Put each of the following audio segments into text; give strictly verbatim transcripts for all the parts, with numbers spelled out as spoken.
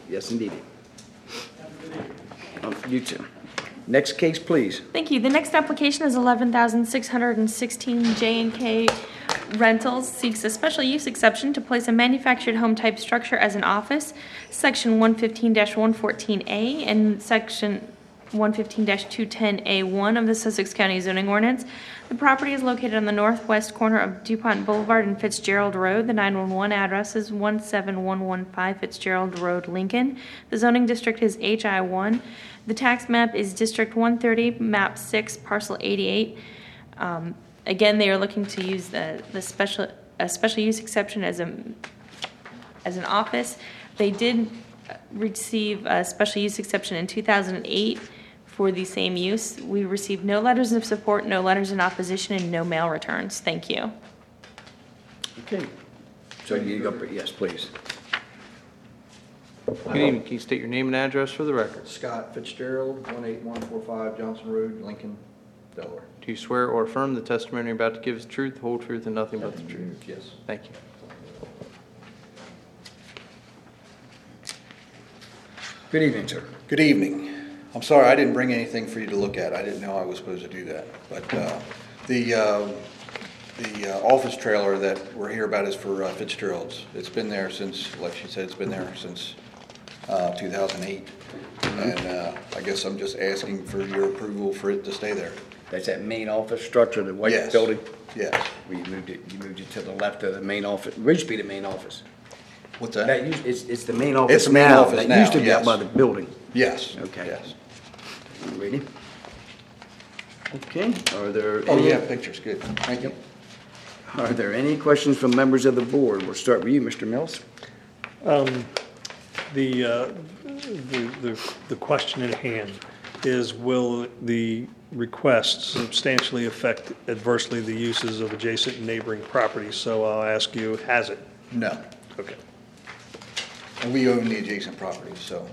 Yes, indeed. Um, You too. Next case, please. Thank you. The next application is eleven thousand six hundred sixteen J and K Rentals seeks a special use exception to place a manufactured home type structure as an office, section one fifteen one fourteen A and section one fifteen two ten A one of the Sussex County zoning ordinance. The property is located on the northwest corner of DuPont Boulevard and Fitzgerald Road. The nine one one address is one seven one one five Fitzgerald Road, Lincoln. The zoning district is H I one. The tax map is District one thirty, map six, parcel eighty-eight. Um, again, they are looking to use the, the special, a special use exception as a, as an office. They did receive a special use exception in two thousand eight for the same use. We received no letters of support, no letters in opposition, and no mail returns. Thank you. Okay. So you go, yes, please. Good evening. Can you state your name and address for the record? Scott Fitzgerald, one eight one four five Johnson Road, Lincoln, Delaware. Do you swear or affirm the testimony you're about to give is the truth, the whole truth, and nothing but the truth? Yes. Thank you. Good evening, sir. Good evening. I'm sorry, I didn't bring anything for you to look at. I didn't know I was supposed to do that. But uh, the uh, the uh, office trailer that we're here about is for uh, Fitzgerald's. It's been there since, like she said, it's been there since uh, two thousand eight. And uh, I guess I'm just asking for your approval for it to stay there. That's that main office structure, the white Yes. building? Yes. Where you moved it, you moved it to the left of the main office. It used to be the main office. What's That that? used, it's, it's the main office It's the main now. office That now, used to be out yes. by the building. Yes. Okay. Yes. You ready? Okay, are there Oh, any, yeah, pictures, good. Thank you. are there any questions from members of the board? We'll start with you, Mister Mills. Um, The, uh, the, the, the question at hand is, will the request substantially affect adversely the uses of adjacent neighboring properties? So I'll ask you, has it? No. Okay. And we own the adjacent properties, so.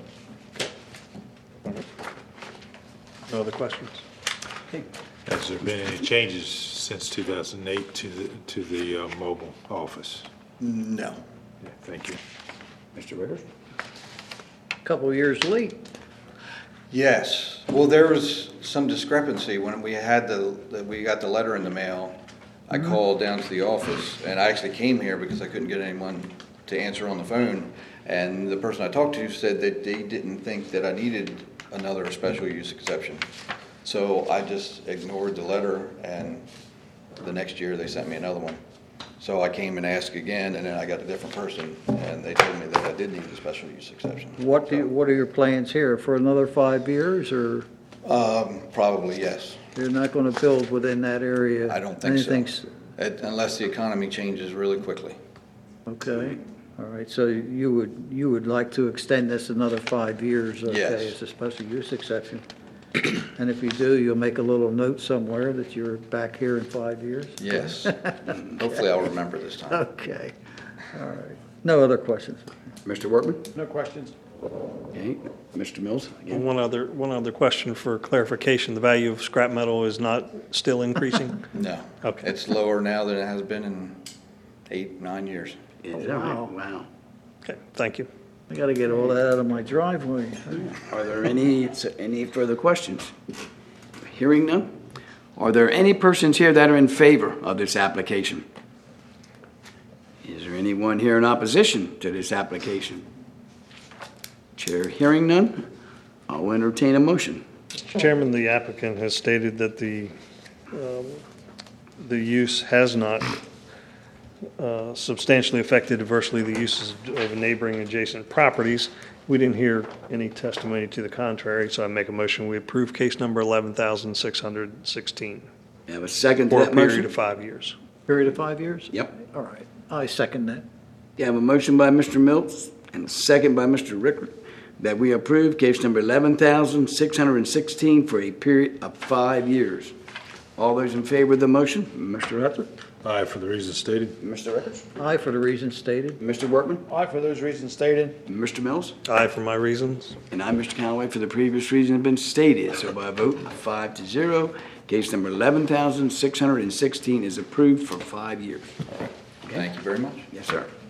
No other questions? Has there been any changes since two thousand eight to the, to the uh, mobile office? No. Yeah, thank you. Mister Ritter? Couple of years late. Yes. Well, there was some discrepancy when we had the, the- we got the letter in the mail. I called down to the office, and I actually came here because I couldn't get anyone to answer on the phone. And the person I talked to said that they didn't think that I needed another special use exception. So I just ignored the letter, and the next year they sent me another one. So I came and asked again, and then I got a different person, and they told me that I did need a special use exception. What do, you- So, what are your plans here, for another five years, or Um, probably, yes. you're not gonna build within that area? I don't think so. Anything's- It- Unless the economy changes really quickly. Okay, all right, so you would, you would like to extend this another five years, okay, Yes. as a special use exception? And if you do, you'll make a little note somewhere that you're back here in five years? Yes. Hopefully I'll remember this time. Okay, all right. No other questions? Mister Workman? No questions. Okay, Mister Mills? again. One other, one other question for clarification. The value of scrap metal is not still increasing? No. Okay. It's lower now than it has been in eight, nine years. Is that right? Wow. Wow. Okay, thank you. I gotta get all that out of my driveway. Are there any, any further questions? Hearing none? Are there any persons here that are in favor of this application? Is there anyone here in opposition to this application? Chair hearing none, I'll entertain a motion. Mister Chairman, the applicant has stated that the, um, the use has not uh, substantially affected adversely the uses of neighboring adjacent properties. We didn't hear any testimony to the contrary, so I make a motion, we approve case number eleven thousand six hundred sixteen You have a second to for a that period motion? of five years. Period of five years? Yep. All right, I second that. You have a motion by Mister Mills and a second by Mister Rickard that we approve case number eleven thousand six hundred sixteen for a period of five years. All those in favor of the motion? Mister Hudson? Aye, for the reasons stated. Mister Rickard? Aye, for the reasons stated. Mister Workman? Aye, for those reasons stated. Mister Mills? Aye for my reasons. And I'm Mister Callaway for the previous reason have been stated. So by a vote of five to zero, case number eleven thousand six hundred sixteen is approved for five years. Thank you very much. Yes, sir.